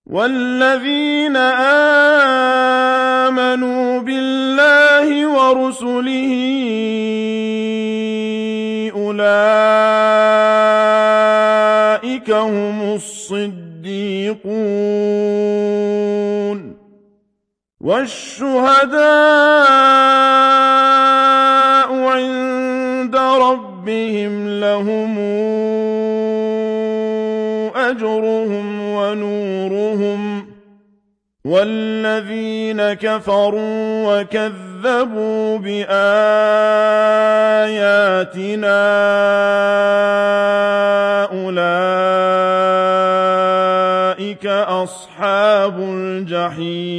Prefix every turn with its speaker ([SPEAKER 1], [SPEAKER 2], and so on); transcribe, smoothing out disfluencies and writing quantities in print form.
[SPEAKER 1] وَالَّذِينَ آمَنُوا بِاللَّهِ وَرُسُلِهِ أُولَٰئِكَ هُمُ الصِّدِّيقُونَ وَالشُّهَدَاءُ عِندَ رَبِّهِمْ لَهُمْ أَجْرُهُمْ وَنُورُهُمْ ۖ وَالَّذِينَ كَفَرُوا وَكَذَّبُوا بِآيَاتِنَا أُولَٰئِكَ أَصْحَابُ الْجَحِيمِ